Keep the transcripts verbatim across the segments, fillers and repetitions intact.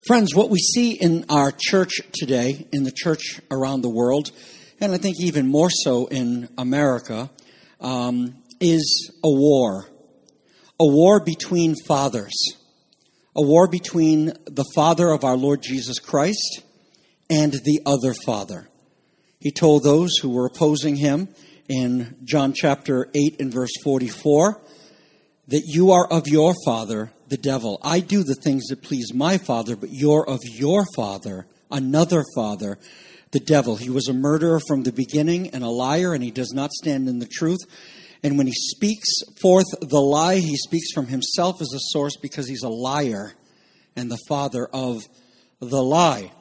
Friends, what we see in our church today, in the church around the world, and I think even more so in America, um, is a war. A war between fathers. A war between the Father of our Lord Jesus Christ and the other father. He told those who were opposing him in John chapter eight and verse forty-four, that you are of your father, the devil. I do the things that please my father, but you're of your father, another father, the devil. He was a murderer from the beginning and a liar, and he does not stand in the truth. And when he speaks forth the lie, he speaks from himself as a source because he's a liar and the father of the lie.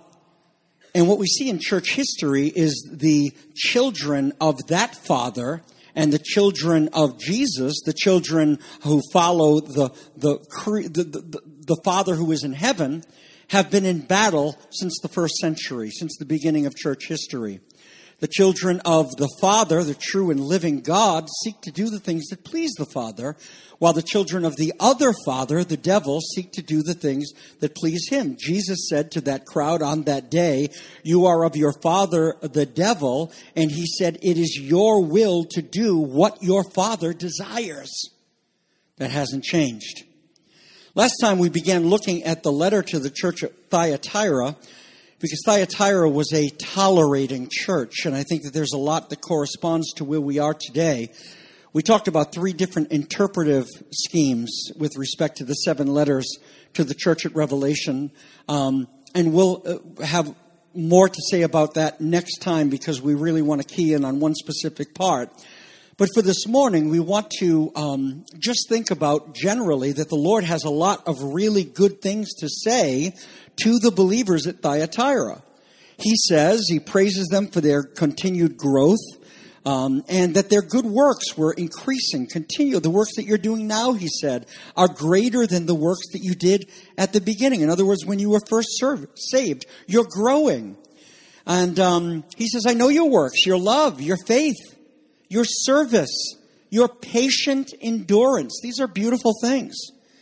And what we see in church history is the children of that father and the children of Jesus, the children who follow the, the, the, the, the Father who is in heaven, have been in battle since the first century, since the beginning of church history. The children of the Father, the true and living God, seek to do the things that please the Father, while the children of the other father, the devil, seek to do the things that please him. Jesus said to that crowd on that day, you are of your father, the devil, and he said, it is your will to do what your father desires. That hasn't changed. Last time we began looking at the letter to the church at Thyatira, because Thyatira was a tolerating church, and I think that there's a lot that corresponds to where we are today. We talked about three different interpretive schemes with respect to the seven letters to the church at Revelation, um, and we'll uh, have more to say about that next time because we really want to key in on one specific part. But for this morning, we want to um, just think about generally that the Lord has a lot of really good things to say to the believers at Thyatira. He says, he praises them for their continued growth, um, and that their good works were increasing, continue. The works that you're doing now, he said, are greater than the works that you did at the beginning. In other words, when you were first served, saved, you're growing. And um, he says, I know your works, your love, your faith, your service, your patient endurance. These are beautiful things.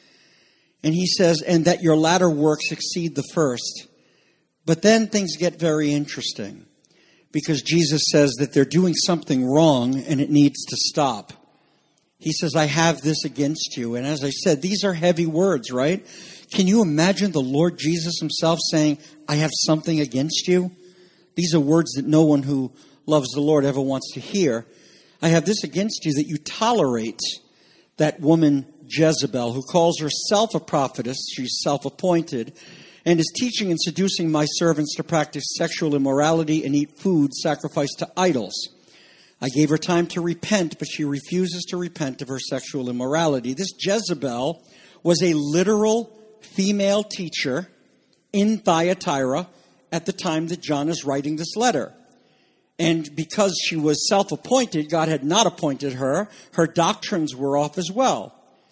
And he says, and that your latter works exceed the first. But then things get very interesting because Jesus says that they're doing something wrong and it needs to stop. He says, I have this against you. And as I said, these are heavy words, right? Can you imagine the Lord Jesus himself saying, I have something against you? These are words that no one who loves the Lord ever wants to hear. I have this against you, that you tolerate that woman Jezebel, who calls herself a prophetess, she's self-appointed, and is teaching and seducing my servants to practice sexual immorality and eat food sacrificed to idols. I gave her time to repent, but she refuses to repent of her sexual immorality. This Jezebel was a literal female teacher in Thyatira at the time that John is writing this letter. And because she was self-appointed, God had not appointed her, her doctrines were off as well.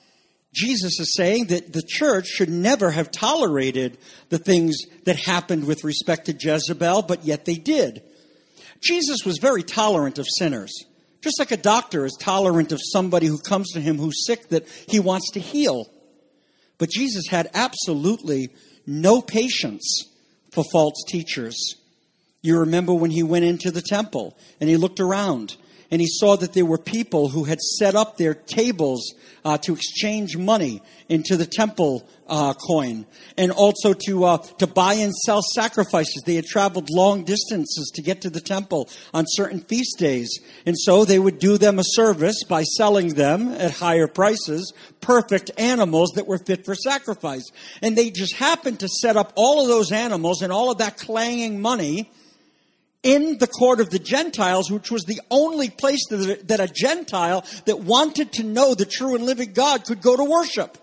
Jesus is saying that the church should never have tolerated the things that happened with respect to Jezebel, but yet they did. Jesus was very tolerant of sinners, just like a doctor is tolerant of somebody who comes to him who's sick that he wants to heal. But Jesus had absolutely no patience for false teachers. You remember when he went into the temple and he looked around and he saw that there were people who had set up their tables uh, to exchange money into the temple uh, coin, and also to uh, to buy and sell sacrifices. They had traveled long distances to get to the temple on certain feast days, and so they would do them a service by selling them at higher prices perfect animals that were fit for sacrifice. And they just happened to set up all of those animals and all of that clanging money in the court of the Gentiles, which was the only place that a Gentile that wanted to know the true and living God could go to worship.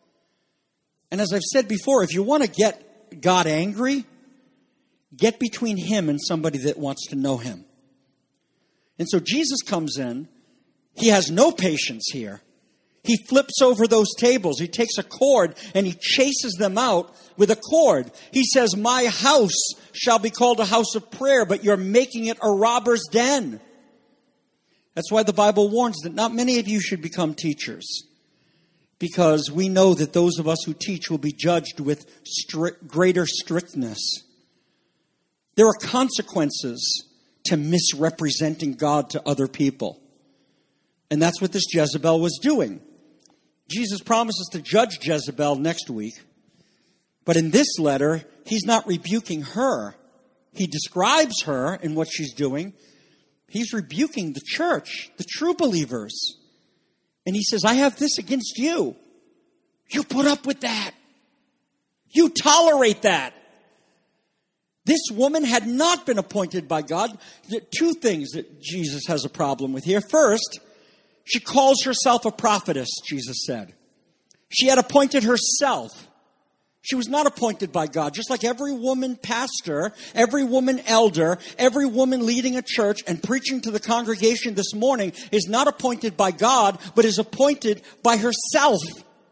And as I've said before, if you want to get God angry, get between him and somebody that wants to know him. And so Jesus comes in. He has no patience here. He flips over those tables. He takes a cord and he chases them out with a cord. He says, my house shall be called a house of prayer, but you're making it a robber's den. That's why the Bible warns that not many of you should become teachers. because we know that those of us who teach will be judged with strict, greater strictness. There are consequences to misrepresenting God to other people. And that's what this Jezebel was doing. Jesus promises to judge Jezebel next week. But in this letter, he's not rebuking her. He describes her and what she's doing. He's rebuking the church, the true believers. And he says, I have this against you. You put up with that. You tolerate that. This woman had not been appointed by God. Two things that Jesus has a problem with here. First, she calls herself a prophetess, Jesus said. She had appointed herself. She was not appointed by God. Just like every woman pastor, every woman elder, every woman leading a church and preaching to the congregation this morning is not appointed by God, but is appointed by herself.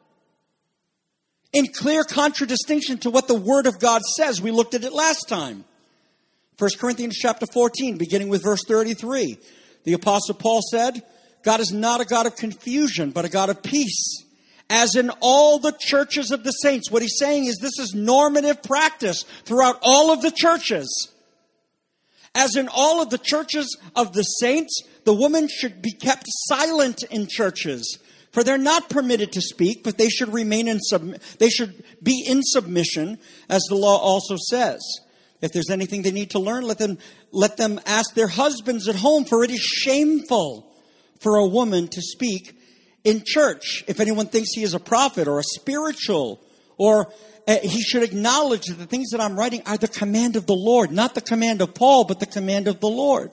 In clear contradistinction to what the Word of God says. We looked at it last time. First Corinthians chapter fourteen, beginning with verse thirty-three. The Apostle Paul said, God is not a God of confusion, but a God of peace. As in all the churches of the saints. What he's saying is this is normative practice throughout all of the churches. As in all of the churches of the saints, the woman should be kept silent in churches. For they're not permitted to speak, but they should remain in sub- they should be in submission, as the law also says. If there's anything they need to learn, let them let them ask their husbands at home, for it is shameful for a woman to speak in church. If anyone thinks he is a prophet or a spiritual, or uh, he should acknowledge that the things that I'm writing are the command of the Lord, not the command of Paul, but the command of the Lord.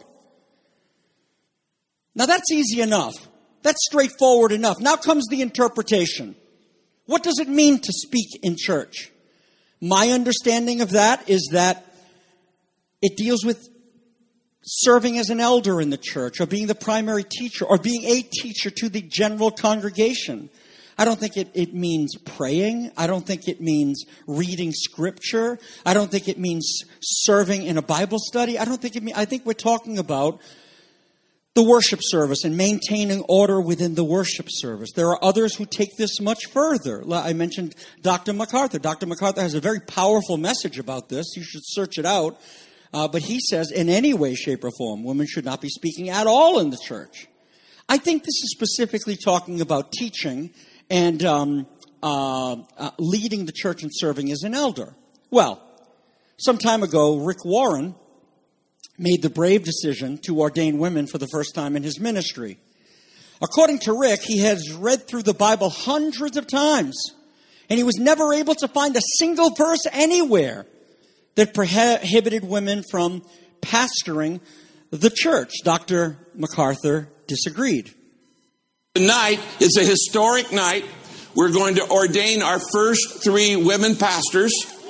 Now that's easy enough. That's straightforward enough. Now comes the interpretation. What does it mean to speak in church? My understanding of that is that it deals with serving as an elder in the church, or being the primary teacher, or being a teacher to the general congregation. I don't think it, it means praying. I don't think it means reading scripture. I don't think it means serving in a Bible study. I don't think it means, I think we're talking about the worship service and maintaining order within the worship service. There are others who take this much further. I mentioned Doctor MacArthur. Doctor MacArthur has a very powerful message about this. You should search it out. Uh, but he says, in any way, shape, or form, women should not be speaking at all in the church. I think this is specifically talking about teaching and um, uh, uh, leading the church and serving as an elder. Well, some time ago, Rick Warren made the brave decision to ordain women for the first time in his ministry. According to Rick, he has read through the Bible hundreds of times, and he was never able to find a single verse anywhere that prohibited women from pastoring the church. Doctor MacArthur disagreed. Tonight is a historic night. We're going to ordain our first three women pastors,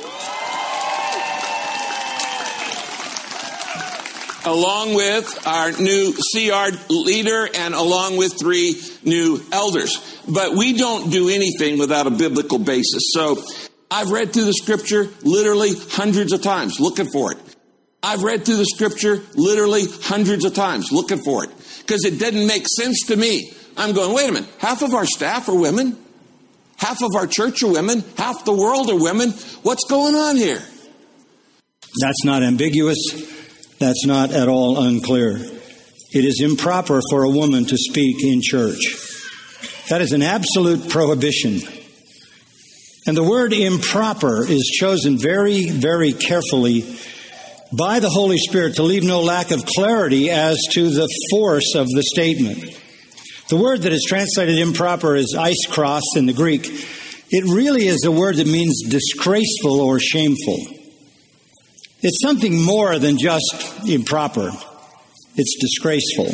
along with our new C R leader and along with three new elders. But we don't do anything without a biblical basis. So I've read through the scripture literally hundreds of times looking for it. I've read through the scripture literally hundreds of times looking for it because it didn't make sense to me. I'm going, wait a minute, half of our staff are women. Half of our church are women. Half the world are women. What's going on here? That's not ambiguous. That's not at all unclear. It is improper for a woman to speak in church. That is an absolute prohibition. And the word improper is chosen very, very carefully by the Holy Spirit to leave no lack of clarity as to the force of the statement. The word that is translated improper is iskros in the Greek. It really is a word that means disgraceful or shameful. It's something more than just improper. It's disgraceful.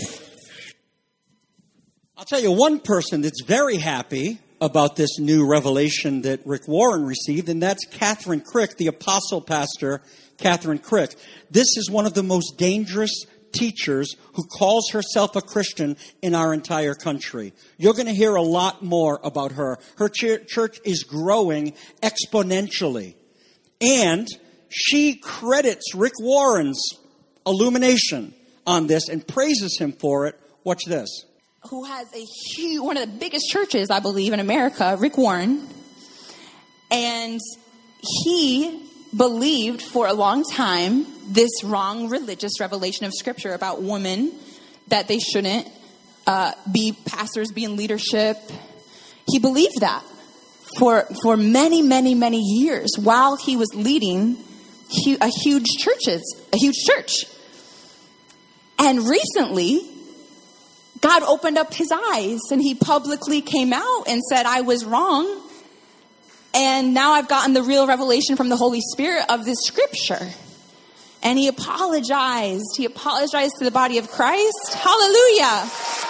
I'll tell you one person that's very happy about this new revelation that Rick Warren received, and that's Catherine Crick, the apostle pastor, Catherine Crick. This is one of the most dangerous teachers who calls herself a Christian in our entire country. You're going to hear a lot more about her. Her ch- church is growing exponentially. And she credits Rick Warren's illumination on this and praises him for it. Watch this. who has a huge, one of the biggest churches, I believe, in America, Rick Warren. And he believed for a long time this wrong religious revelation of Scripture about women, that they shouldn't uh, be pastors, be in leadership. He believed that for for many, many, many years while he was leading hu- a huge churches, a huge church. And recently, God opened up his eyes and he publicly came out and said, I was wrong. And now I've gotten the real revelation from the Holy Spirit of this scripture. And he apologized. He apologized to the body of Christ. Hallelujah.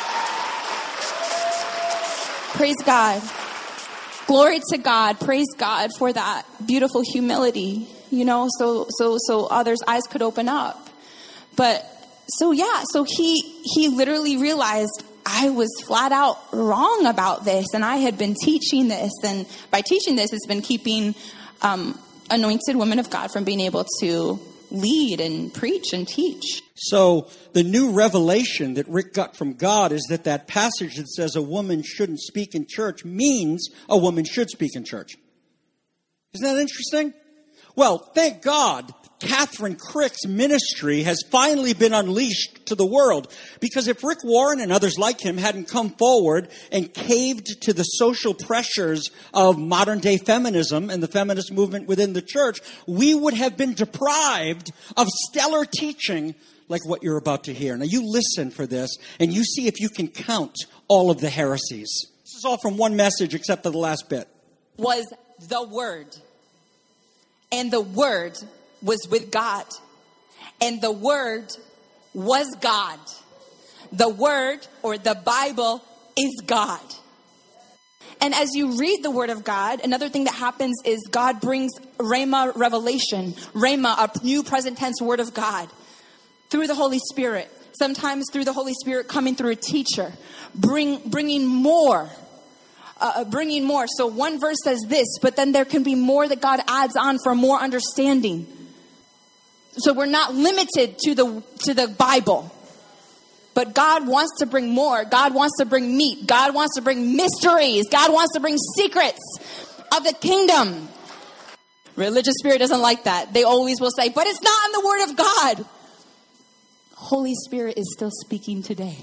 Praise God. Glory to God. Praise God for that beautiful humility, you know, so so so others' eyes could open up. But so yeah, so he he literally realized I was flat out wrong about this, and I had been teaching this, and by teaching this, it's been keeping um, anointed women of God from being able to lead and preach and teach. So the new revelation that Rick got from God is that that passage that says a woman shouldn't speak in church means a woman should speak in church. Isn't that interesting? Well, thank God Catherine Crick's ministry has finally been unleashed to the world. Because if Rick Warren and others like him hadn't come forward and caved to the social pressures of modern day feminism and the feminist movement within the church, we would have been deprived of stellar teaching like what you're about to hear. Now you listen for this and you see if you can count all of the heresies. This is all from one message except for the last bit. Was the Word. And the Word was with God. And the Word was God. The Word, or the Bible, is God. And as you read the Word of God, another thing that happens is God brings Rhema revelation. Rhema, a new present tense Word of God, through the Holy Spirit. Sometimes through the Holy Spirit coming through a teacher. Bring, bringing more. Uh, bringing more. So one verse says this, but then there can be more that God adds on for more understanding. So we're not limited to the to the Bible. But God wants to bring more. God wants to bring meat. God wants to bring mysteries. God wants to bring secrets of the kingdom. Religious spirit doesn't like that. They always will say, but it's not in the Word of God. Holy Spirit is still speaking today.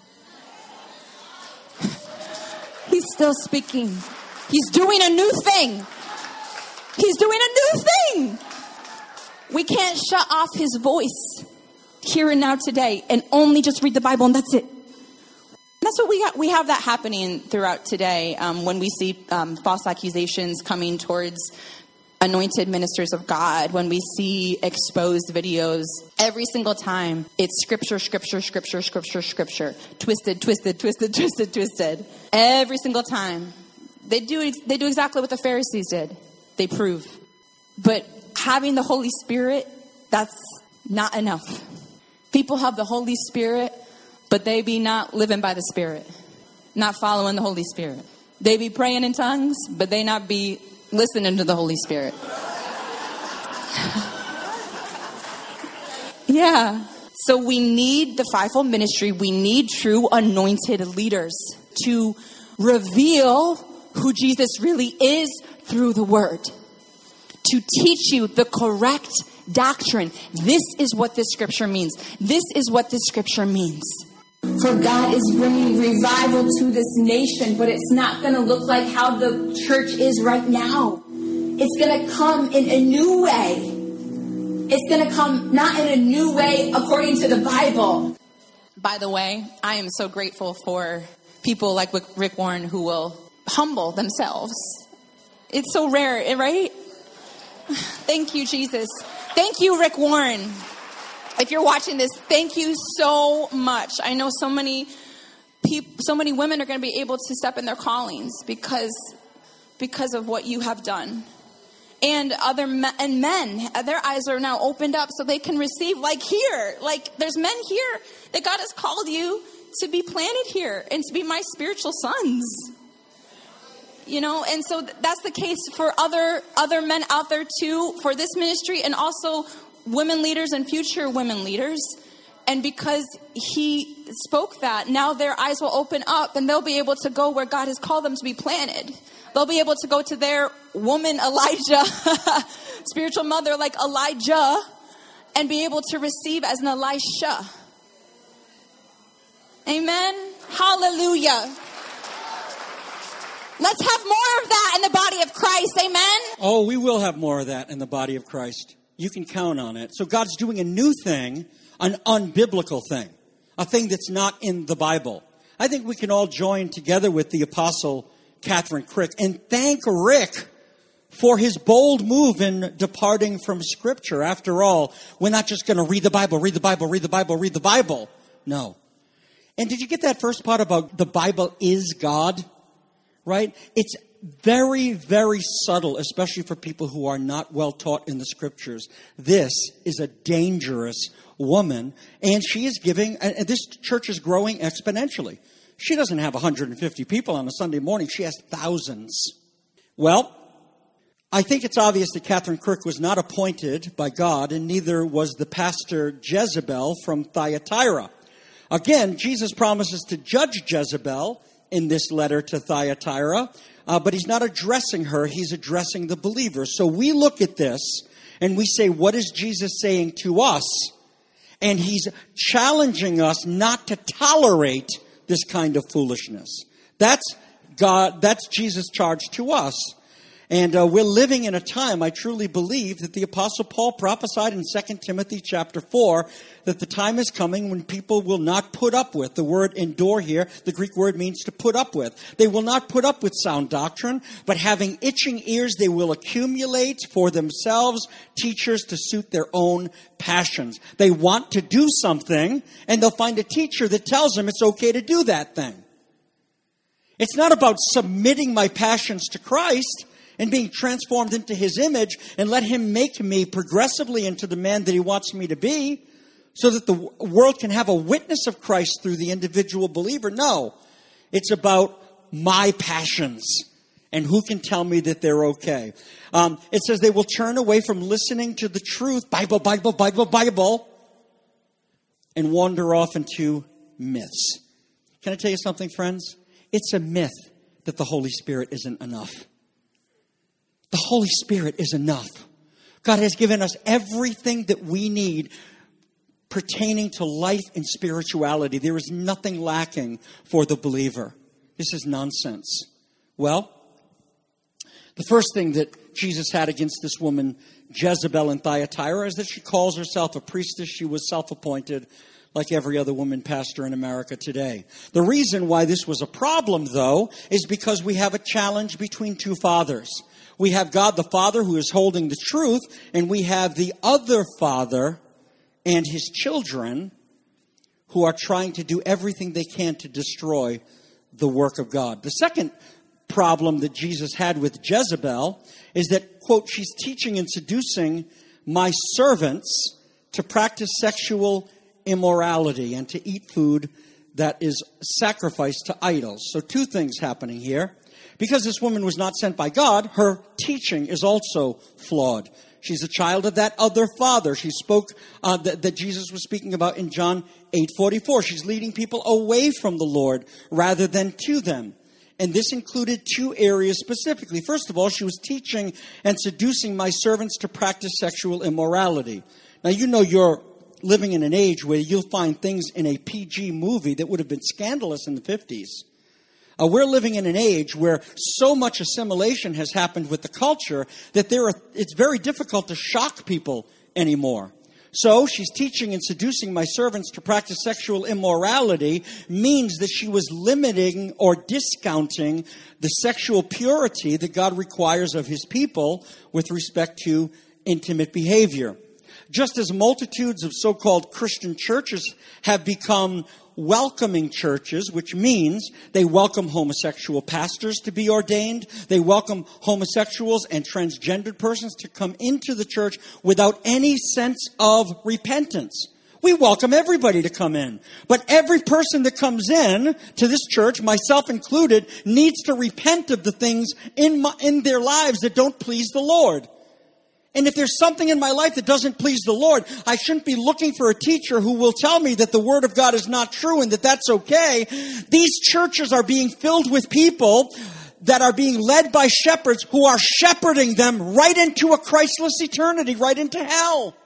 He's still speaking. He's doing a new thing. He's doing a new thing. We can't shut off his voice here and now today and only just read the Bible and that's it. That's what we got. We have that happening throughout today um, when we see um, false accusations coming towards anointed ministers of God, when we see exposed videos. Every single time it's scripture, scripture, scripture, scripture, scripture, twisted, twisted, twisted, twisted, twisted. Every single time. They do, they do exactly what the Pharisees did. They prove. But having the Holy Spirit, that's not enough. People have the Holy Spirit, but they be not living by the Spirit, not following the Holy Spirit. They be praying in tongues, but they not be listening to the Holy Spirit. Yeah. So we need the fivefold ministry. We need true anointed leaders to reveal who Jesus really is through the Word. To teach you the correct doctrine. This is what this scripture means. This is what this scripture means. For God is bringing revival to this nation, but it's not going to look like how the church is right now. It's going to come in a new way. It's going to come not in a new way according to the Bible. By the way, I am so grateful for people like Rick Warren who will humble themselves. It's so rare, right? Thank you, Jesus. Thank you, Rick Warren. If you're watching this, thank you so much. I know so many people, so many women are going to be able to step in their callings because, because of what you have done. And other men, and men, their eyes are now opened up so they can receive, like here. Like there's men here that God has called you to be planted here and to be my spiritual sons. You know, and so that's the case for other other men out there too, for this ministry, and also women leaders and future women leaders. And because he spoke that, now their eyes will open up and they'll be able to go where God has called them to be planted. They'll be able to go to their woman Elijah, spiritual mother like Elijah, and be able to receive as an Elisha. Amen. Hallelujah. Let's have more of that in the body of Christ. Amen. Oh, we will have more of that in the body of Christ. You can count on it. So God's doing a new thing, an unbiblical thing, a thing that's not in the Bible. I think we can all join together with the Apostle Catherine Crick and thank Rick for his bold move in departing from Scripture. After all, we're not just going to read the Bible, read the Bible, read the Bible, read the Bible. No. And did you get that first part about the Bible is God? Right? It's very, very subtle, especially for people who are not well taught in the Scriptures. This is a dangerous woman, and she is giving, and this church is growing exponentially. She doesn't have one hundred fifty people on a Sunday morning. She has thousands. Well, I think it's obvious that Catherine Crick was not appointed by God, and neither was the pastor Jezebel from Thyatira. Again, Jesus promises to judge Jezebel in this letter to Thyatira, uh, but he's not addressing her, he's addressing the believers. So we look at this and we say, what is Jesus saying to us? And he's challenging us not to tolerate this kind of foolishness. That's God, that's Jesus' charge to us. And uh, we're living in a time, I truly believe, that the Apostle Paul prophesied in Second Timothy chapter four, that the time is coming when people will not put up with. The word endure here, the Greek word means to put up with. They will not put up with sound doctrine, but having itching ears, they will accumulate for themselves teachers to suit their own passions. They want to do something, and they'll find a teacher that tells them it's okay to do that thing. It's not about submitting my passions to Christ and being transformed into his image and let him make me progressively into the man that he wants me to be so that the world can have a witness of Christ through the individual believer. No, it's about my passions and who can tell me that they're okay. Um, it says they will turn away from listening to the truth, Bible, Bible, Bible, Bible, and wander off into myths. Can I tell you something, friends? It's a myth that the Holy Spirit isn't enough. The Holy Spirit is enough. God has given us everything that we need pertaining to life and spirituality. There is nothing lacking for the believer. This is nonsense. Well, the first thing that Jesus had against this woman, Jezebel in Thyatira, is that she calls herself a priestess. She was self-appointed like every other woman pastor in America today. The reason why this was a problem, though, is because we have a challenge between two fathers. We have God the Father who is holding the truth, and we have the other father and his children who are trying to do everything they can to destroy the work of God. The second problem that Jesus had with Jezebel is that, quote, she's teaching and seducing my servants to practice sexual immorality and to eat food that is sacrificed to idols. So two things happening here. Because this woman was not sent by God, her teaching is also flawed. She's a child of that other father. She spoke uh, that, that Jesus was speaking about in John eight forty-four. She's leading people away from the Lord rather than to them. And this included two areas specifically. First of all, she was teaching and seducing my servants to practice sexual immorality. Now, you know you're living in an age where you'll find things in a P G movie that would have been scandalous in the fifties. Uh, we're living in an age where so much assimilation has happened with the culture that there are, it's very difficult to shock people anymore. So she's teaching and seducing my servants to practice sexual immorality means that she was limiting or discounting the sexual purity that God requires of his people with respect to intimate behavior. Just as multitudes of so-called Christian churches have become welcoming churches, which means they welcome homosexual pastors to be ordained. They welcome homosexuals and transgendered persons to come into the church without any sense of repentance. We welcome everybody to come in. But every person that comes in to this church, myself included, needs to repent of the things in, my, in their lives that don't please the Lord. And if there's something in my life that doesn't please the Lord, I shouldn't be looking for a teacher who will tell me that the Word of God is not true and that that's okay. These churches are being filled with people that are being led by shepherds who are shepherding them right into a Christless eternity, right into hell.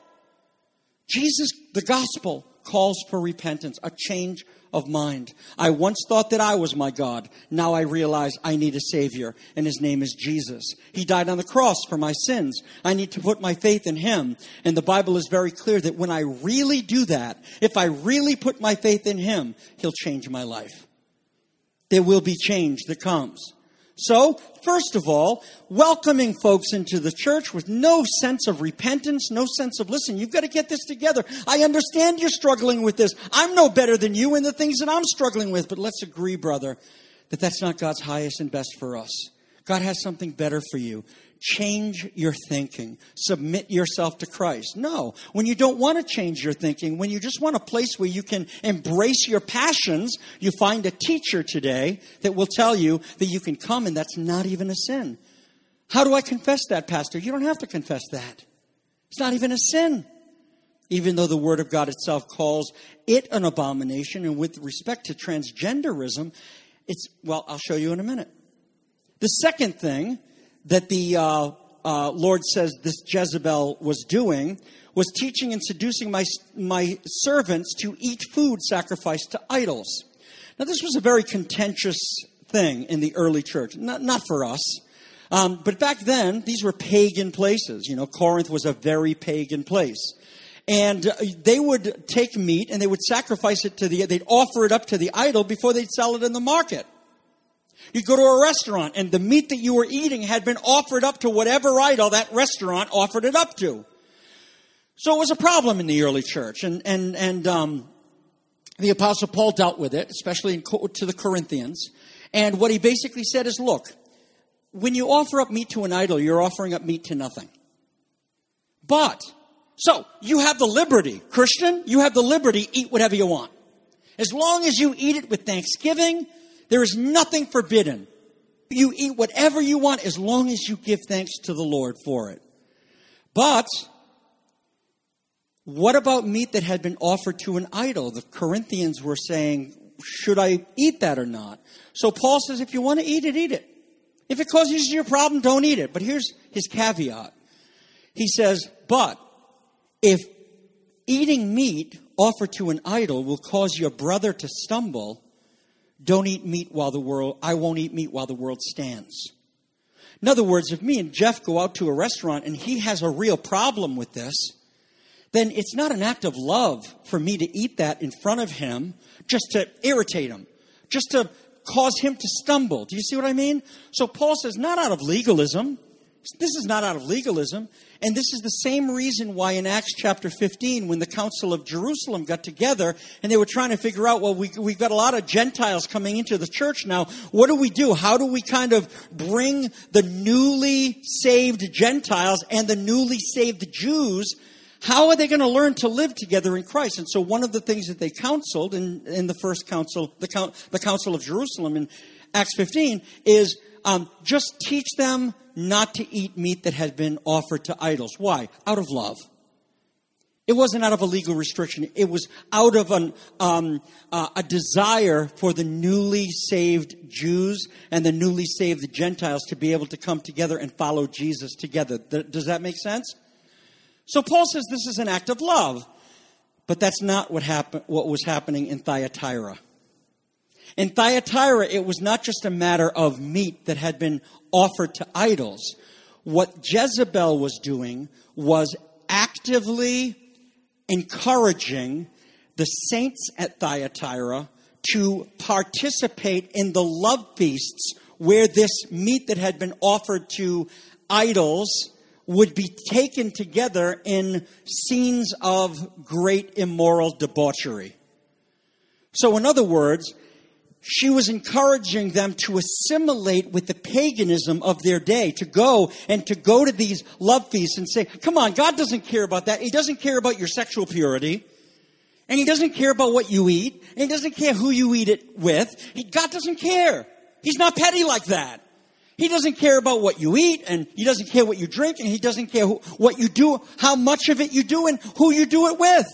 Jesus, the gospel, calls for repentance, a change of mind. I once thought that I was my God. Now I realize I need a Savior, and His name is Jesus. He died on the cross for my sins. I need to put my faith in Him. And the Bible is very clear that when I really do that, if I really put my faith in Him, He'll change my life. There will be change that comes. So, first of all, welcoming folks into the church with no sense of repentance, no sense of, listen, you've got to get this together. I understand you're struggling with this. I'm no better than you in the things that I'm struggling with. But let's agree, brother, that that's not God's highest and best for us. God has something better for you. Change your thinking. Submit yourself to Christ. No, when you don't want to change your thinking, when you just want a place where you can embrace your passions, you find a teacher today that will tell you that you can come and that's not even a sin. How do I confess that, Pastor? You don't have to confess that. It's not even a sin. Even though the Word of God itself calls it an abomination, and with respect to transgenderism, it's, well, I'll show you in a minute. The second thing that the uh, uh, Lord says this Jezebel was doing was teaching and seducing my, my servants to eat food sacrificed to idols. Now, this was a very contentious thing in the early church. Not, not for us. Um, but back then, these were pagan places. You know, Corinth was a very pagan place. And uh, they would take meat and they would sacrifice it to the, they'd offer it up to the idol before they'd sell it in the market. You go to a restaurant and the meat that you were eating had been offered up to whatever idol that restaurant offered it up to. So it was a problem in the early church. And, and, and, um, the Apostle Paul dealt with it, especially in, to the Corinthians. And what he basically said is, look, when you offer up meat to an idol, you're offering up meat to nothing. But, so, you have the liberty, Christian, you have the liberty, eat whatever you want. As long as you eat it with thanksgiving, there is nothing forbidden. You eat whatever you want as long as you give thanks to the Lord for it. But, what about meat that had been offered to an idol? The Corinthians were saying, should I eat that or not? So Paul says, if you want to eat it, eat it. If it causes you a problem, don't eat it. But here's his caveat. He says, but if eating meat offered to an idol will cause your brother to stumble, don't eat meat while the world, I won't eat meat while the world stands. In other words, if me and Jeff go out to a restaurant and he has a real problem with this, then it's not an act of love for me to eat that in front of him just to irritate him, just to cause him to stumble. Do you see what I mean? So Paul says, not out of legalism. This is not out of legalism. And this is the same reason why in Acts chapter fifteen, when the Council of Jerusalem got together and they were trying to figure out, well, we, we've got a lot of Gentiles coming into the church now. What do we do? How do we kind of bring the newly saved Gentiles and the newly saved Jews? How are they going to learn to live together in Christ? And so one of the things that they counseled in, in the first council, the, the Council of Jerusalem in Acts fifteen, is um, just teach them not to eat meat that had been offered to idols. Why? Out of love. It wasn't out of a legal restriction. It was out of an, um, uh, a desire for the newly saved Jews and the newly saved Gentiles to be able to come together and follow Jesus together. Th- does that make sense? So Paul says this is an act of love. But that's not what happened. What was happening in Thyatira. In Thyatira, it was not just a matter of meat that had been offered to idols. What Jezebel was doing was actively encouraging the saints at Thyatira to participate in the love feasts where this meat that had been offered to idols would be taken together in scenes of great immoral debauchery. So in other words, she was encouraging them to assimilate with the paganism of their day, to go and to go to these love feasts and say, come on, God doesn't care about that. He doesn't care about your sexual purity. And He doesn't care about what you eat. And He doesn't care who you eat it with. He, God doesn't care. He's not petty like that. He doesn't care about what you eat, and he doesn't care what you drink, and he doesn't care who, what you do, how much of it you do, and who you do it with.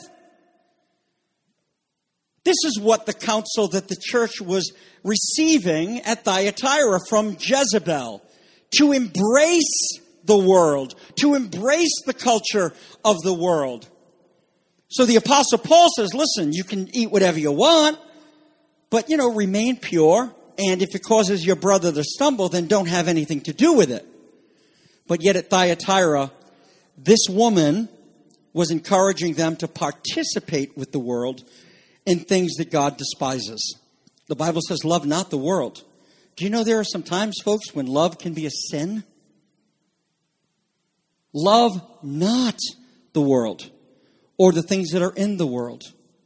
This is what the counsel that the church was receiving at Thyatira from Jezebel. To embrace the world, to embrace the culture of the world. So the Apostle Paul says, listen, you can eat whatever you want, but, you know, remain pure. And if it causes your brother to stumble, then don't have anything to do with it. But yet at Thyatira, this woman was encouraging them to participate with the world in things that God despises. The Bible says, love not the world. Do you know there are some times, folks, when love can be a sin? Love not the world or the things that are in the world.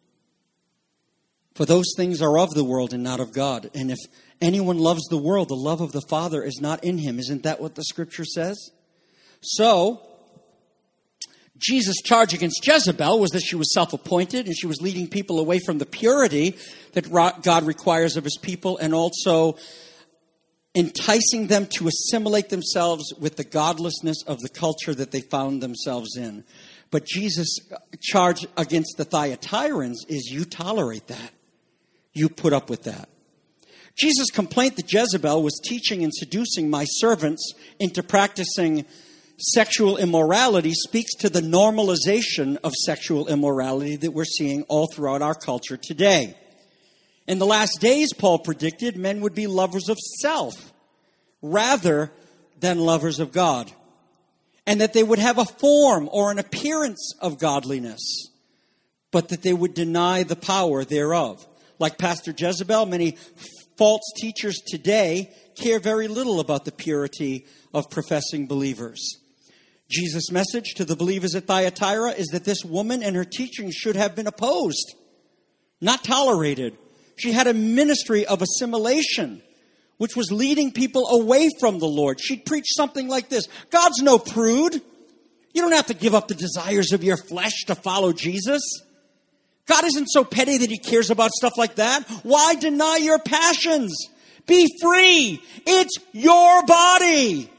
For those things are of the world and not of God. And if anyone loves the world, the love of the Father is not in him. Isn't that what the Scripture says? So, Jesus' charge against Jezebel was that she was self-appointed and she was leading people away from the purity that God requires of his people, and also enticing them to assimilate themselves with the godlessness of the culture that they found themselves in. But Jesus' charge against the Thyatirans is you tolerate that. You put up with that. Jesus' complaint that Jezebel was teaching and seducing my servants into practicing sexual immorality speaks to the normalization of sexual immorality that we're seeing all throughout our culture today. In the last days, Paul predicted, men would be lovers of self rather than lovers of God, and that they would have a form or an appearance of godliness, but that they would deny the power thereof. Like Pastor Jezebel, many false teachers today care very little about the purity of professing believers. Jesus' message to the believers at Thyatira is that this woman and her teaching should have been opposed, not tolerated. She had a ministry of assimilation, which was leading people away from the Lord. She'd preach something like this: God's no prude. You don't have to give up the desires of your flesh to follow Jesus. God isn't so petty that he cares about stuff like that. Why deny your passions? Be free. It's your body.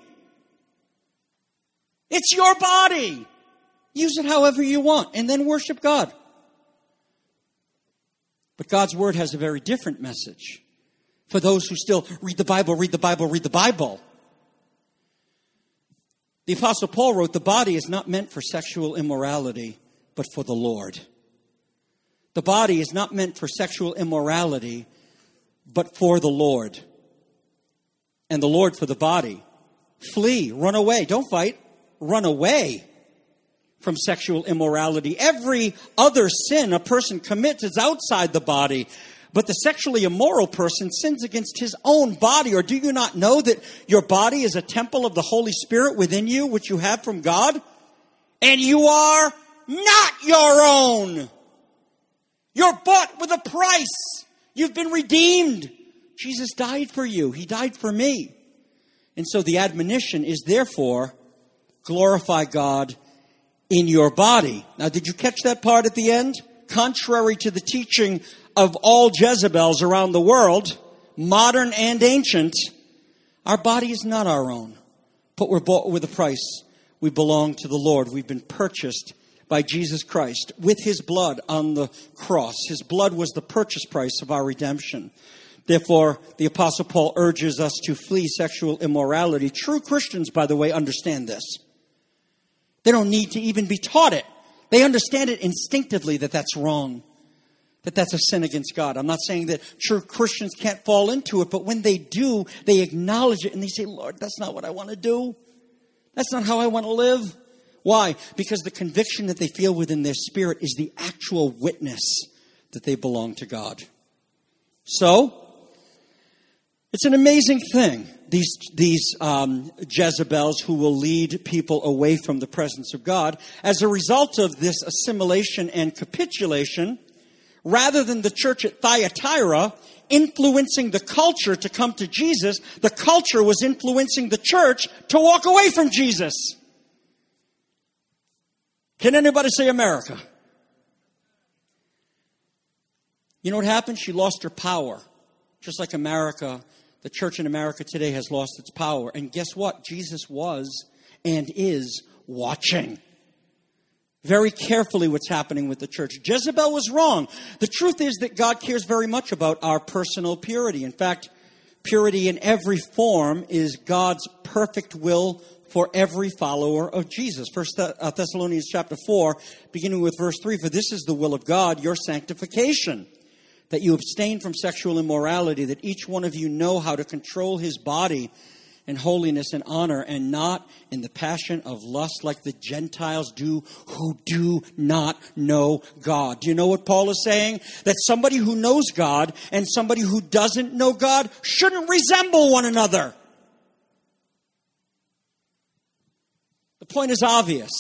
It's your body. Use it however you want, and then worship God. But God's word has a very different message for those who still read the Bible, read the Bible, read the Bible. The Apostle Paul wrote, the body is not meant for sexual immorality, but for the Lord. The body is not meant for sexual immorality, but for the Lord. And the Lord for the body. Flee, run away. Don't fight. Run away from sexual immorality. Every other sin a person commits is outside the body. But the sexually immoral person sins against his own body. Or do you not know that your body is a temple of the Holy Spirit within you, which you have from God? And you are not your own. You're bought with a price. You've been redeemed. Jesus died for you. He died for me. And so the admonition is, therefore, glorify God in your body. Now, did you catch that part at the end? Contrary to the teaching of all Jezebels around the world, modern and ancient, our body is not our own, but we're bought with a price. We belong to the Lord. We've been purchased by Jesus Christ with his blood on the cross. His blood was the purchase price of our redemption. Therefore, the Apostle Paul urges us to flee sexual immorality. True Christians, by the way, understand this. They don't need to even be taught it. They understand it instinctively that that's wrong, that that's a sin against God. I'm not saying that true Christians can't fall into it, but when they do, they acknowledge it and they say, Lord, that's not what I want to do. That's not how I want to live. Why? Because the conviction that they feel within their spirit is the actual witness that they belong to God. So, it's an amazing thing, these, these um, Jezebels who will lead people away from the presence of God. As a result of this assimilation and capitulation, rather than the church at Thyatira influencing the culture to come to Jesus, the culture was influencing the church to walk away from Jesus. Can anybody say America? You know what happened? She lost her power. Just like America the church in America today has lost its power. And guess what? Jesus was and is watching very carefully what's happening with the church. Jezebel was wrong. The truth is that God cares very much about our personal purity. In fact, purity in every form is God's perfect will for every follower of Jesus. First Thessalonians chapter four, beginning with verse three, for this is the will of God, your sanctification, that you abstain from sexual immorality, that each one of you know how to control his body in holiness and honor, and not in the passion of lust like the Gentiles do who do not know God. Do you know what Paul is saying? That somebody who knows God and somebody who doesn't know God shouldn't resemble one another. The point is obvious.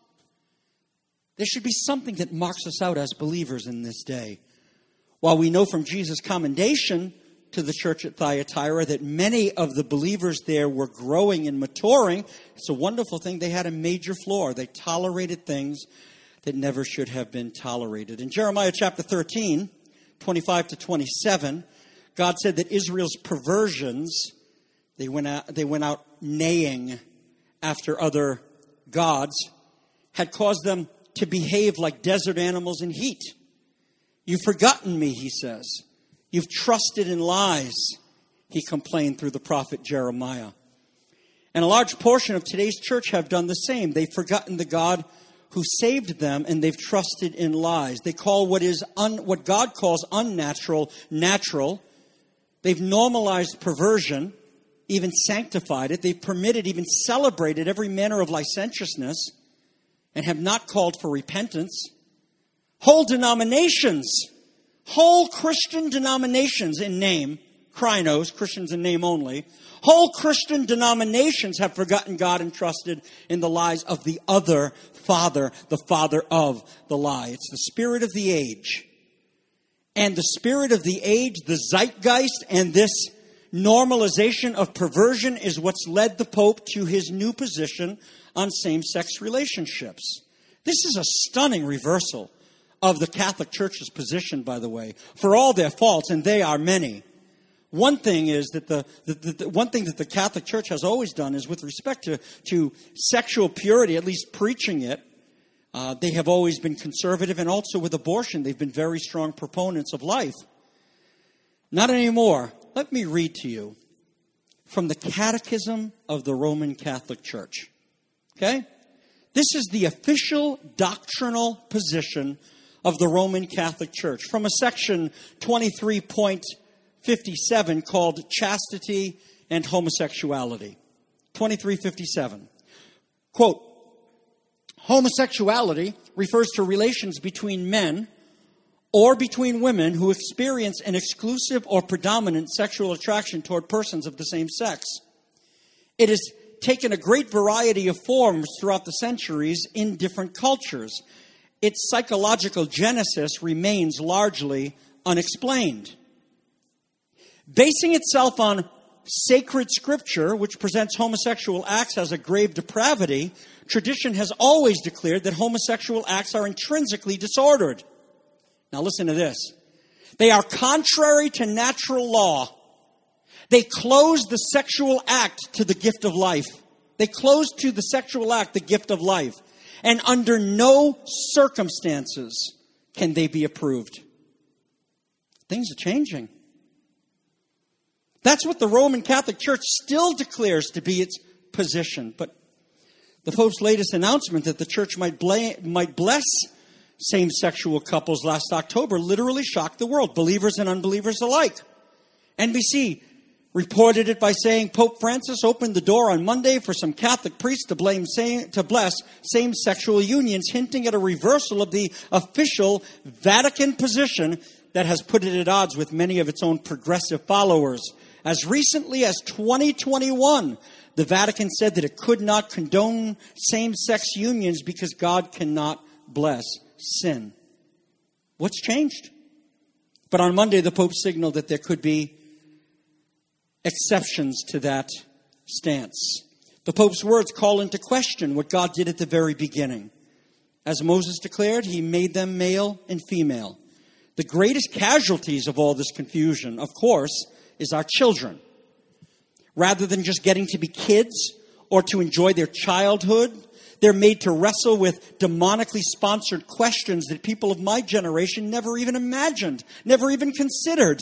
There should be something that marks us out as believers in this day. While we know from Jesus' commendation to the church at Thyatira that many of the believers there were growing and maturing, it's a wonderful thing. They had a major flaw. They tolerated things that never should have been tolerated. In Jeremiah chapter thirteen, twenty-five to twenty-seven, God said that Israel's perversions, they went out, they went out neighing after other gods, had caused them to behave like desert animals in heat. You've forgotten me, he says. You've trusted in lies, he complained through the prophet Jeremiah. And a large portion of today's church have done the same. They've forgotten the God who saved them, and they've trusted in lies. They call what is un, what God calls unnatural, natural. They've normalized perversion, even sanctified it. They've permitted, even celebrated every manner of licentiousness, and have not called for repentance. Whole denominations, whole Christian denominations in name, Krynos, Christians in name only, whole Christian denominations have forgotten God and trusted in the lies of the other father, the father of the lie. It's the spirit of the age. And the spirit of the age, the zeitgeist, and this normalization of perversion is what's led the Pope to his new position on same-sex relationships. This is a stunning reversal of the Catholic Church's position, by the way, for all their faults, and they are many. One thing is that the, the, the, the one thing that the Catholic Church has always done is with respect to, to sexual purity, at least preaching it, uh, they have always been conservative, and also with abortion, they've been very strong proponents of life. Not anymore. Let me read to you from the Catechism of the Roman Catholic Church. Okay? This is the official doctrinal position of the Roman Catholic Church, from a section twenty-three point fifty-seven called Chastity and Homosexuality. twenty-three fifty-seven. Quote, homosexuality refers to relations between men or between women who experience an exclusive or predominant sexual attraction toward persons of the same sex. It has taken a great variety of forms throughout the centuries in different cultures. Its psychological genesis remains largely unexplained. Basing itself on sacred scripture, which presents homosexual acts as a grave depravity, tradition has always declared that homosexual acts are intrinsically disordered. Now listen to this. They are contrary to natural law. They close the sexual act to the gift of life. They close to the sexual act the gift of life. And under no circumstances can they be approved. Things are changing. That's what the Roman Catholic Church still declares to be its position. But the Pope's latest announcement that the Church might, blame, might bless same-sexual couples last October literally shocked the world, believers and unbelievers alike. N B C reported it by saying Pope Francis opened the door on Monday for some Catholic priests to blame same, to bless same-sexual unions, hinting at a reversal of the official Vatican position that has put it at odds with many of its own progressive followers. As recently as twenty twenty-one, the Vatican said that it could not condone same-sex unions because God cannot bless sin. What's changed? But on Monday, the Pope signaled that there could be exceptions to that stance. The Pope's words call into question what God did at the very beginning. As Moses declared, he made them male and female. The greatest casualties of all this confusion, of course, is our children. rather than just getting to be kids or to enjoy their childhood. They're made to wrestle with demonically sponsored questions that people of my generation never even imagined, never even considered.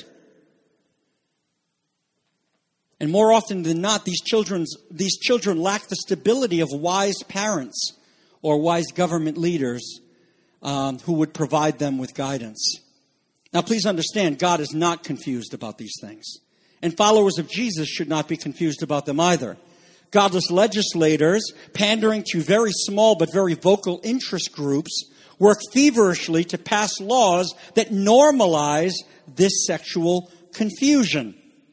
And more often than not, these children's, these children lack the stability of wise parents or wise government leaders um, who would provide them with guidance. Now, please understand, God is not confused about these things. And followers of Jesus should not be confused about them either. Godless legislators, pandering to very small but very vocal interest groups, work feverishly to pass laws that normalize this sexual confusion.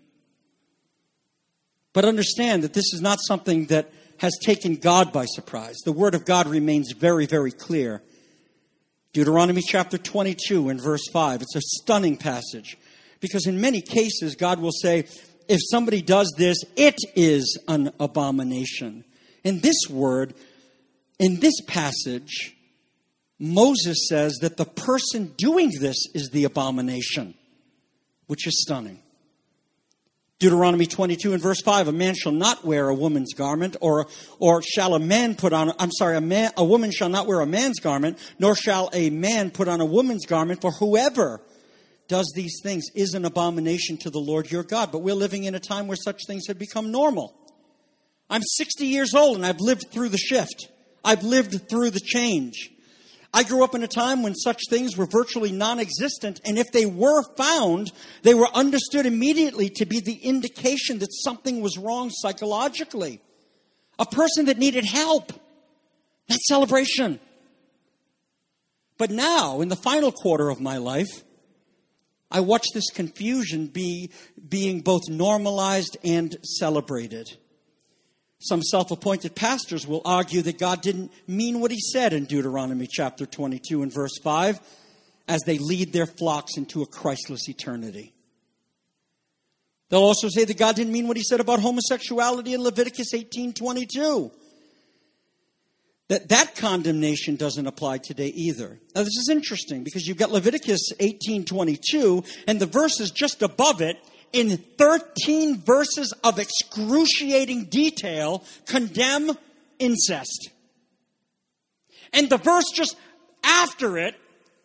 But understand that this is not something that has taken God by surprise. The Word of God remains very, very clear. Deuteronomy chapter twenty-two and verse five. It's a stunning passage. Because in many cases, God will say, if somebody does this, it is an abomination. In this word, in this passage, Moses says that the person doing this is the abomination, which is stunning. Deuteronomy twenty-two and verse five, a man shall not wear a woman's garment, or or shall a man put on, I'm sorry, a man, a woman shall not wear a man's garment, nor shall a man put on a woman's garment, for whoever does these things is an abomination to the Lord your God. But we're living in a time where such things have become normal. I'm sixty years old and I've lived through the shift. I've lived through the change. I grew up in a time when such things were virtually non-existent, and if they were found, they were understood immediately to be the indication that something was wrong psychologically. A person that needed help, not celebration. But now, in the final quarter of my life, I watch this confusion be being both normalized and celebrated. Some self-appointed pastors will argue that God didn't mean what he said in Deuteronomy chapter twenty-two and verse five as they lead their flocks into a Christless eternity. They'll also say that God didn't mean what he said about homosexuality in Leviticus eighteen twenty-two. That that condemnation doesn't apply today either. Now this is interesting because you've got Leviticus eighteen twenty-two and the verses just above it in thirteen verses of excruciating detail condemn incest. And the verse just after it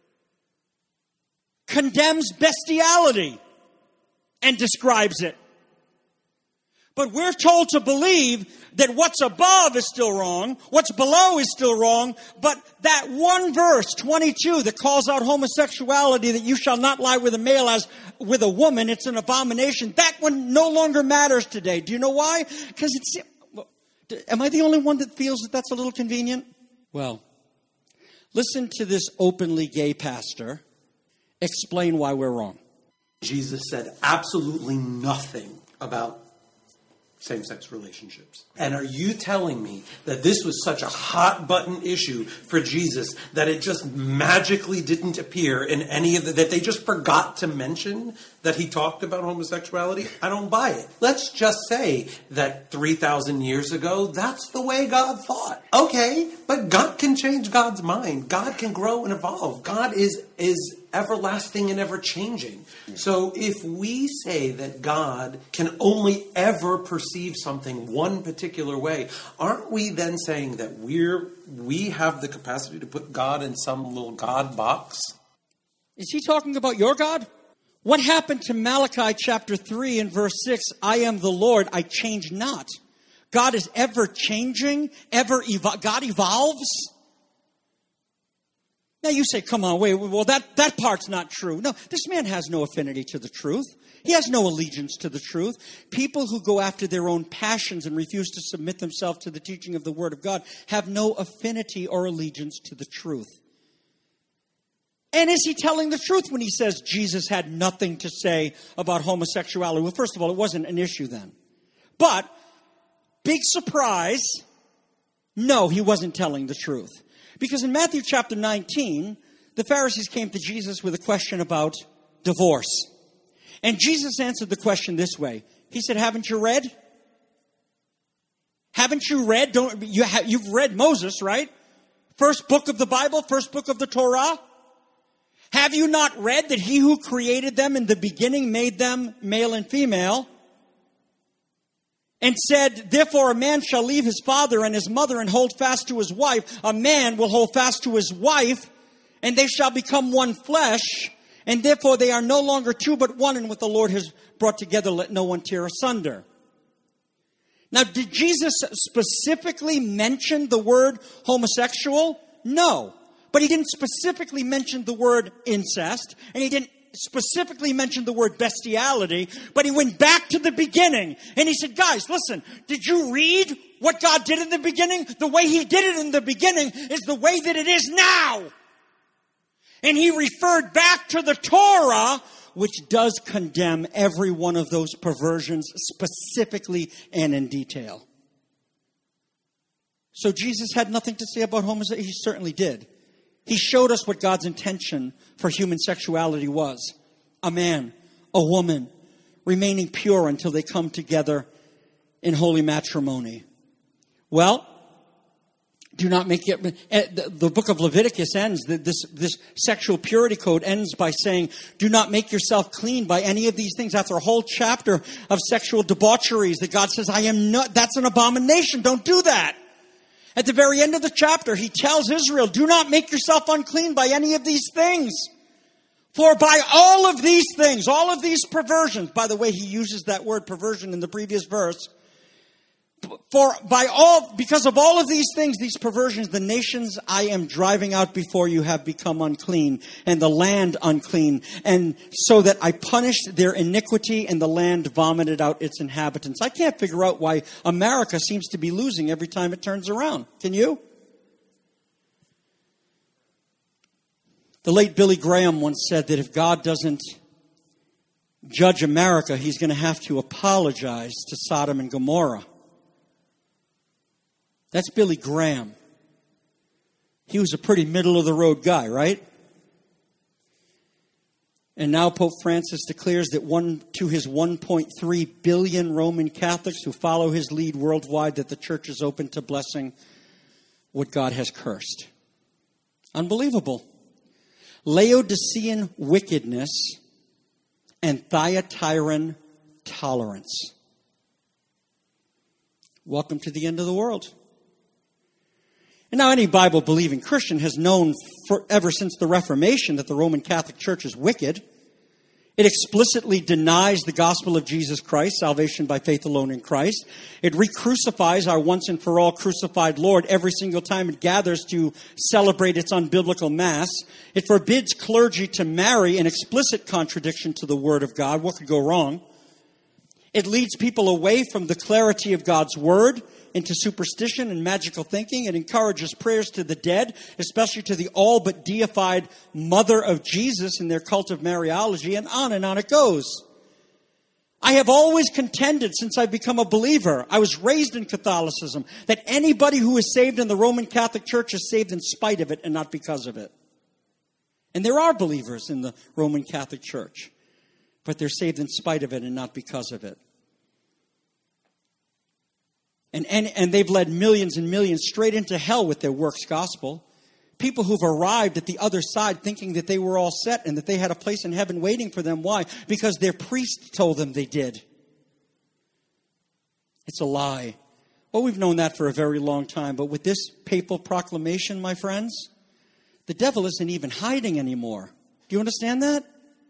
condemns bestiality and describes it. But we're told to believe that what's above is still wrong, what's below is still wrong, but that one verse, twenty-two, that calls out homosexuality, that you shall not lie with a male as with a woman, it's an abomination, that one no longer matters today. Do you know why? Because it's, am I the only one that feels that that's a little convenient? Well, listen to this openly gay pastor explain why we're wrong. Jesus said absolutely nothing about same-sex relationships. And are you telling me that this was such a hot-button issue for Jesus that it just magically didn't appear in any of the, that they just forgot to mention that he talked about homosexuality? I don't buy it. Let's just say that three thousand years ago, that's the way God thought. Okay, but God can change God's mind. God can grow and evolve. God is is everlasting and ever-changing. So if we say that God can only ever perceive something one particular way, aren't we then saying that we're we have the capacity to put God in some little God box? Is he talking about your God? What happened to Malachi chapter three and verse six? I am the Lord, I change not. God is ever changing, ever evo- God evolves. Now you say, come on, wait, well that, that part's not true. No, this man has no affinity to the truth. He has no allegiance to the truth. People who go after their own passions and refuse to submit themselves to the teaching of the Word of God have no affinity or allegiance to the truth. And is he telling the truth when he says Jesus had nothing to say about homosexuality? Well, first of all, it wasn't an issue then. But, big surprise, no, he wasn't telling the truth. Because in Matthew chapter nineteen, the Pharisees came to Jesus with a question about divorce. And Jesus answered the question this way. He said, haven't you read? Haven't you read? Don't you have, you've read Moses, right? First book of the Bible, first book of the Torah. Have you not read that he who created them in the beginning made them male and female? and said, therefore a man shall leave his father and his mother and hold fast to his wife. A man will hold fast to his wife, and they shall become one flesh. And therefore they are no longer two but one, and what the Lord has brought together, let no one tear asunder. Now, did Jesus specifically mention the word homosexual? No. But he didn't specifically mention the word incest, and he didn't specifically mention the word bestiality, but he went back to the beginning, and he said, guys, listen, did you read what God did in the beginning? The way he did it in the beginning is the way that it is now. And he referred back to the Torah, which does condemn every one of those perversions specifically and in detail. So Jesus had nothing to say about homosexuality? He certainly did. He showed us what God's intention for human sexuality was. A man, a woman, remaining pure until they come together in holy matrimony. Well, do not make it. The book of Leviticus ends, this, this sexual purity code ends by saying, do not make yourself clean by any of these things. After a whole chapter of sexual debaucheries that God says, I am not, that's an abomination. Don't do that. At the very end of the chapter, he tells Israel, do not make yourself unclean by any of these things. For by all of these things, all of these perversions, by the way, he uses that word perversion in the previous verse. For by all, because of all of these things, these perversions, the nations I am driving out before you have become unclean, and the land unclean, and so that I punished their iniquity, and the land vomited out its inhabitants. I can't figure out why America seems to be losing every time it turns around. Can you? The late Billy Graham once said that if God doesn't judge America, he's going to have to apologize to Sodom and Gomorrah. That's Billy Graham. He was a pretty middle-of-the-road guy, right? And now Pope Francis declares that one to his one point three billion Roman Catholics who follow his lead worldwide that the church is open to blessing what God has cursed. Unbelievable. Laodicean wickedness and Thyatiran tolerance. Welcome to the end of the world. And now any Bible-believing Christian has known for, ever since the Reformation that the Roman Catholic Church is wicked. It explicitly denies the gospel of Jesus Christ, salvation by faith alone in Christ. It re-crucifies our once and for all crucified Lord every single time it gathers to celebrate its unbiblical Mass. It forbids clergy to marry, an explicit contradiction to the Word of God. What could go wrong? It leads people away from the clarity of God's Word into superstition and magical thinking. It encourages prayers to the dead, especially to the all but deified mother of Jesus in their cult of Mariology, and on and on it goes. I have always contended since I've become a believer, I was raised in Catholicism, that anybody who is saved in the Roman Catholic Church is saved in spite of it and not because of it. And there are believers in the Roman Catholic Church, but they're saved in spite of it and not because of it. And, and, and they've led millions and millions straight into hell with their works gospel. People who've arrived at the other side thinking that they were all set and that they had a place in heaven waiting for them. Why? Because their priest told them they did. It's a lie. Well, we've known that for a very long time. But with this papal proclamation, my friends, the devil isn't even hiding anymore. Do you understand that?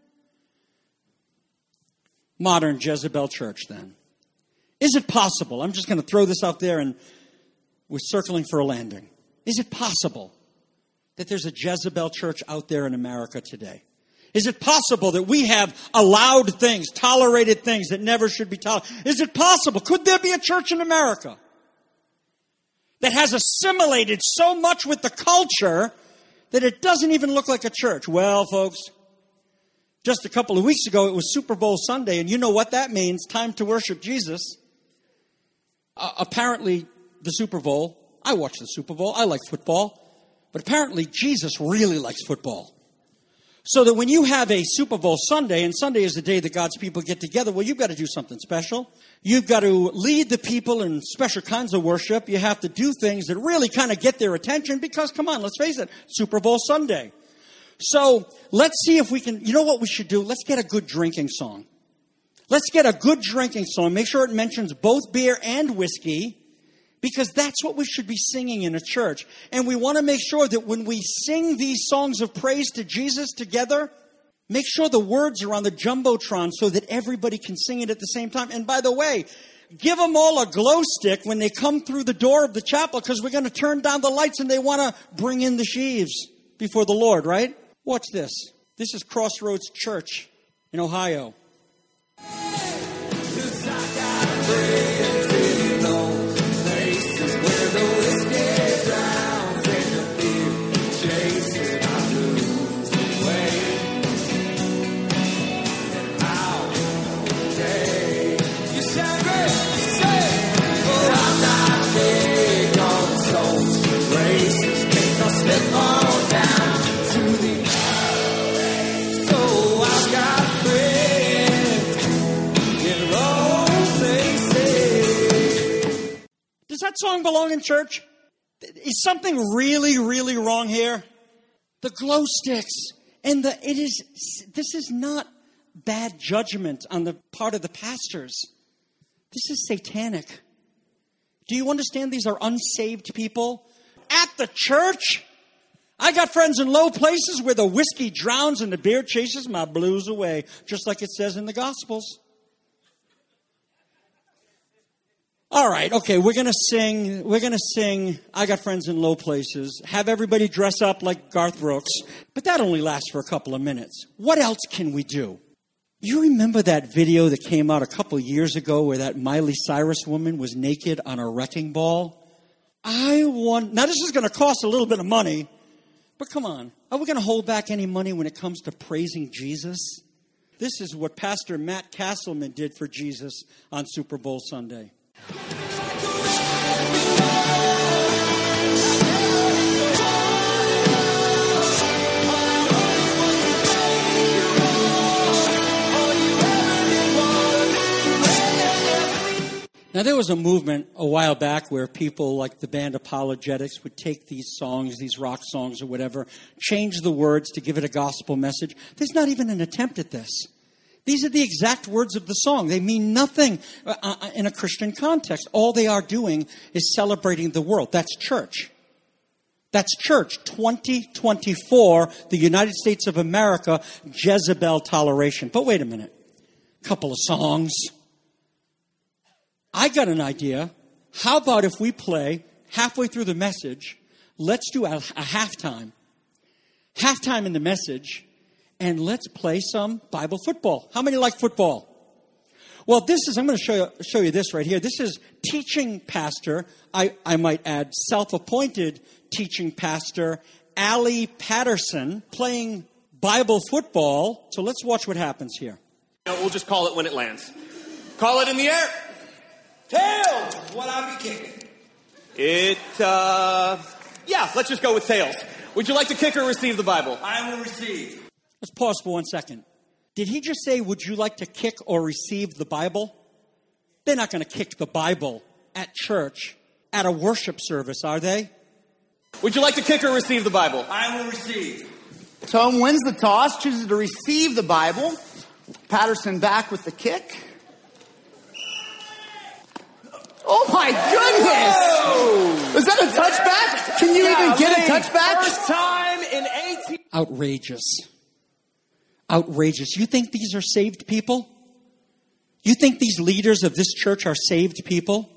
Modern Jezebel church, then. Is it possible? I'm just going to throw this out there and we're circling for a landing. Is it possible that there's a Jezebel church out there in America today? Is it possible that we have allowed things, tolerated things that never should be tolerated? Is it possible? Could there be a church in America that has assimilated so much with the culture that it doesn't even look like a church? Well, folks, just a couple of weeks ago it was Super Bowl Sunday, and you know what that means, time to worship Jesus. Uh, apparently, the Super Bowl, I watch the Super Bowl, I like football, but apparently Jesus really likes football. So that when you have a Super Bowl Sunday, and Sunday is the day that God's people get together, well, you've got to do something special. You've got to lead the people in special kinds of worship. You have to do things that really kind of get their attention because, come on, let's face it, Super Bowl Sunday. So let's see if we can, you know what we should do? Let's get a good drinking song. Let's get a good drinking song. Make sure it mentions both beer and whiskey, because that's what we should be singing in a church. And we want to make sure that when we sing these songs of praise to Jesus together, make sure the words are on the Jumbotron so that everybody can sing it at the same time. And by the way, give them all a glow stick when they come through the door of the chapel, because we're going to turn down the lights and they want to bring in the sheaves before the Lord, right? Watch this. This is Crossroads Church in Ohio. Does that song belong in church? Is something really, really wrong here? The glow sticks. And the it is this is not bad judgment on the part of the pastors. This is satanic. Do you understand these are unsaved people? At the church? I got friends in low places where the whiskey drowns and the beer chases my blues away, just like it says in the Gospels. All right, okay, we're going to sing, we're going to sing, I Got Friends in Low Places, have everybody dress up like Garth Brooks, but that only lasts for a couple of minutes. What else can we do? You remember that video that came out a couple of years ago where that Miley Cyrus woman was naked on a wrecking ball? I want, now this is going to cost a little bit of money, but come on, are we going to hold back any money when it comes to praising Jesus? This is what Pastor Matt Castleman did for Jesus on Super Bowl Sunday. Now, there was a movement a while back where people like the band Apologetics would take these songs, these rock songs or whatever, change the words to give it a gospel message. There's not even an attempt at this. These are the exact words of the song. They mean nothing uh, in a Christian context. All they are doing is celebrating the world. That's church. That's church. twenty twenty-four, the United States of America, Jezebel toleration. But wait a minute. Couple of songs. I got an idea. How about if we play halfway through the message, let's do a, a halftime. Halftime in the message. And let's play some Bible football. How many like football? Well, this is, I'm going to show you, show you this right here. This is teaching pastor, I, I might add, self-appointed teaching pastor, Allie Patterson, playing Bible football. So let's watch what happens here. We'll just call it when it lands. Call it in the air. Tails! What I be kicking? It, uh, yeah, let's just go with tails. Would you like to kick or receive the Bible? I will receive. Let's pause for one second. Did he just say, would you like to kick or receive the Bible? They're not going to kick the Bible at church, at a worship service, are they? Would you like to kick or receive the Bible? I will receive. Tom wins the toss, chooses to receive the Bible. Patterson back with the kick. Oh my goodness! Was that a touchback? Can you yeah, even get a touchback? First time in eighteen. Outrageous. Outrageous. You think these are saved people? You think these leaders of this church are saved people?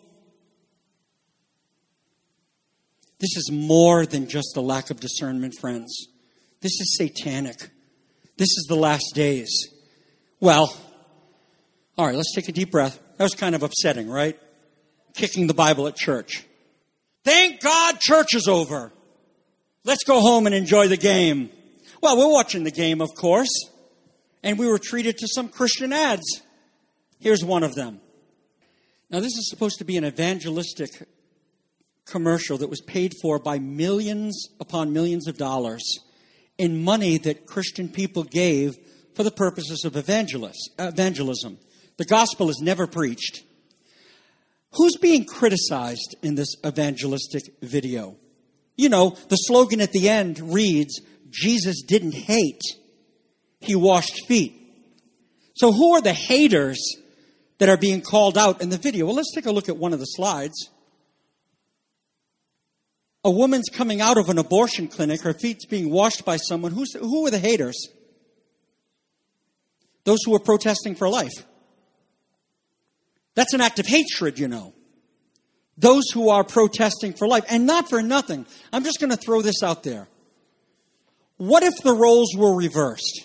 This is more than just a lack of discernment, friends. This is satanic. This is the last days. Well, all right, let's take a deep breath. That was kind of upsetting, right? Kicking the Bible at church. Thank God church is over. Let's go home and enjoy the game. Well, we're watching the game, of course. And we were treated to some Christian ads. Here's one of them. Now, this is supposed to be an evangelistic commercial that was paid for by millions upon millions of dollars in money that Christian people gave for the purposes of evangelism. The gospel is never preached. Who's being criticized in this evangelistic video? You know, the slogan at the end reads, Jesus didn't hate, he washed feet. So who are the haters that are being called out in the video. Well, let's take a look at one of the slides. A woman's coming out of an abortion clinic. Her feet's being washed by someone. Who's, who are the haters? Those who are protesting for life. That's an act of hatred, you know. Those who are protesting for life. And not for nothing. I'm just going to throw this out there. What if the roles were reversed?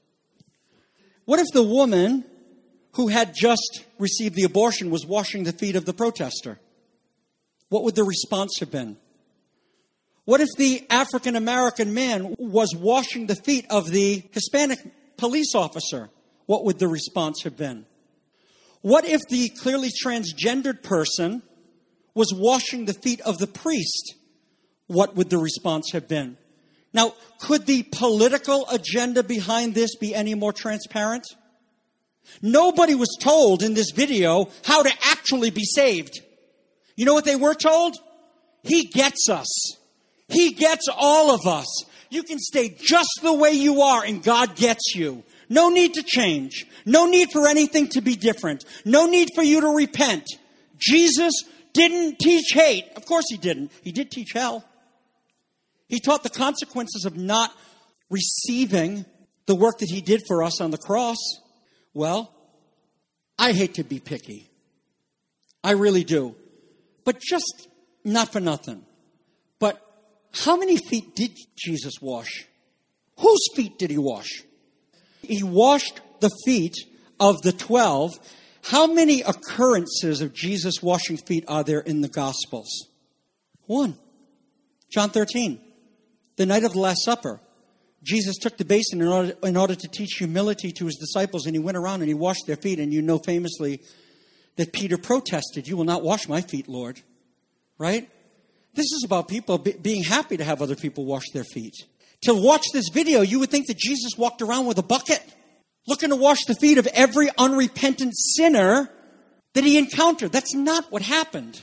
What if the woman who had just received the abortion was washing the feet of the protester? What would the response have been? What if the African American man was washing the feet of the Hispanic police officer? What would the response have been? What if the clearly transgendered person was washing the feet of the priest? What would the response have been? Now, could the political agenda behind this be any more transparent? Nobody was told in this video how to actually be saved. You know what they were told? He gets us. He gets all of us. You can stay just the way you are and God gets you. No need to change. No need for anything to be different. No need for you to repent. Jesus didn't teach hate. Of course he didn't. He did teach hell. He taught the consequences of not receiving the work that he did for us on the cross. Well, I hate to be picky. I really do. But just not for nothing. But how many feet did Jesus wash? Whose feet did he wash? He washed the feet of the twelve. How many occurrences of Jesus washing feet are there in the Gospels? One. John thirteen. The night of the Last Supper. Jesus took the basin in order, in order to teach humility to his disciples, and he went around and he washed their feet. And you know famously that Peter protested, "You will not wash my feet, Lord." Right? This is about people be, being happy to have other people wash their feet. To watch this video, you would think that Jesus walked around with a bucket, looking to wash the feet of every unrepentant sinner that he encountered. That's not what happened.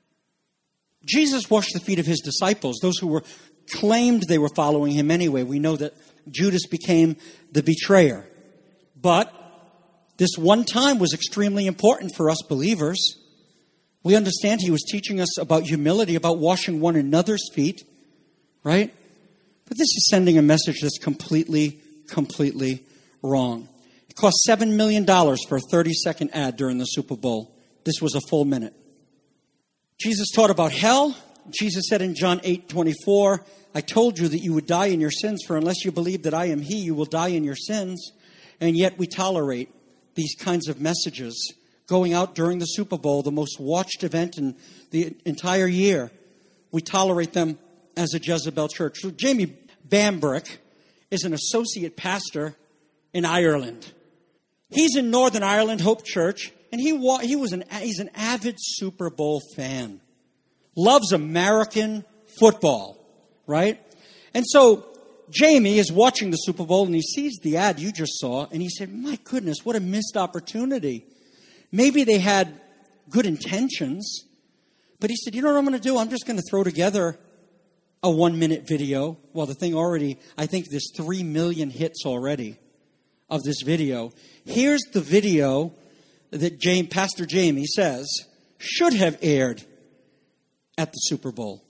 Jesus washed the feet of his disciples, those who were claimed they were following him anyway. We know that Judas became the betrayer. But this one time was extremely important for us believers. We understand he was teaching us about humility, about washing one another's feet, right? But this is sending a message that's completely, completely wrong. It cost seven million dollars for a thirty-second ad during the Super Bowl. This was a full minute. Jesus taught about hell. Jesus said in John eight twenty-four, "I told you that you would die in your sins, for unless you believe that I am he, you will die in your sins." And yet we tolerate these kinds of messages going out during the Super Bowl, the most watched event in the entire year. We tolerate them as a Jezebel church. So Jamie Bambrick is an associate pastor in Ireland. He's in Northern Ireland, Hope Church, and he wa- he was an he's an avid Super Bowl fan. Loves American football, right? And so Jamie is watching the Super Bowl and he sees the ad you just saw and he said, "My goodness, what a missed opportunity." Maybe they had good intentions, but he said, "You know what I'm going to do? I'm just going to throw together a one-minute video." Well, the thing already, I think there's three million hits already of this video. Here's the video that James, Pastor Jamie says should have aired at the Super Bowl.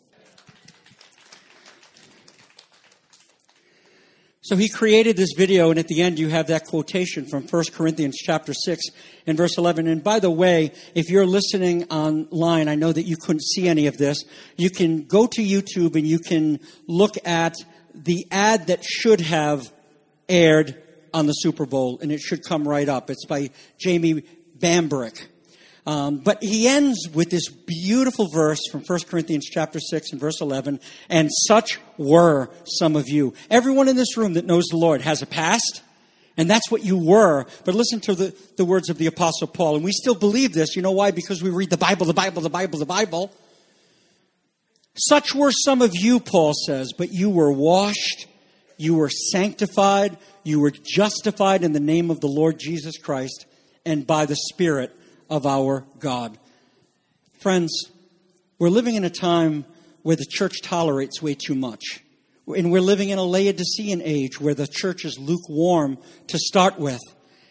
So he created this video, and at the end you have that quotation from First Corinthians chapter six and verse eleven. And by the way, if you're listening online, I know that you couldn't see any of this. You can go to YouTube and you can look at the ad that should have aired on the Super Bowl, and it should come right up. It's by Jamie Bambrick. Um, but he ends with this beautiful verse from First Corinthians chapter six and verse eleven. "And such were some of you." Everyone in this room that knows the Lord has a past, and that's what you were. But listen to the, the words of the Apostle Paul. And we still believe this. You know why? Because we read the Bible, the Bible, the Bible, the Bible. "Such were some of you," Paul says, "but you were washed, you were sanctified, you were justified in the name of the Lord Jesus Christ and by the Spirit of our God." Friends, we're living in a time where the church tolerates way too much. And we're living in a Laodicean age where the church is lukewarm to start with.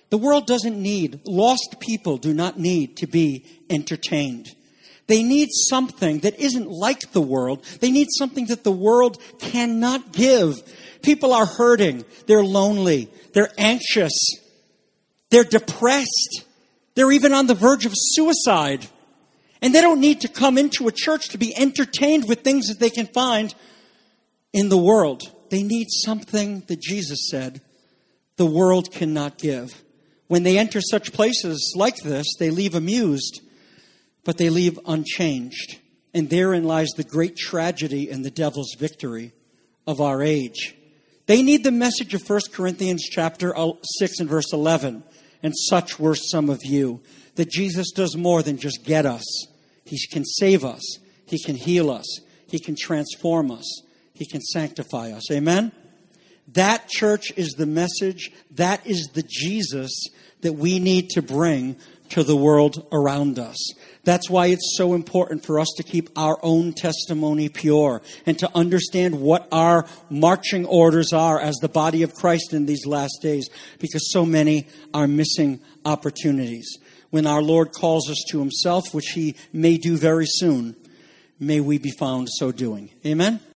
The world doesn't need, lost people do not need to be entertained. They need something that isn't like the world. They need something that the world cannot give. People are hurting. They're lonely. They're anxious. They're depressed. They're even on the verge of suicide. And they don't need to come into a church to be entertained with things that they can find in the world. They need something that Jesus said the world cannot give. When they enter such places like this, they leave amused, but they leave unchanged. And therein lies the great tragedy and the devil's victory of our age. They need the message of First Corinthians chapter six and verse eleven. And such were some of you. That Jesus does more than just get us. He can save us. He can heal us. He can transform us. He can sanctify us. Amen? That, church, is the message. That is the Jesus that we need to bring to the world around us. That's why it's so important for us to keep our own testimony pure and to understand what our marching orders are as the body of Christ in these last days, because so many are missing opportunities. When our Lord calls us to himself, which he may do very soon, may we be found so doing. Amen?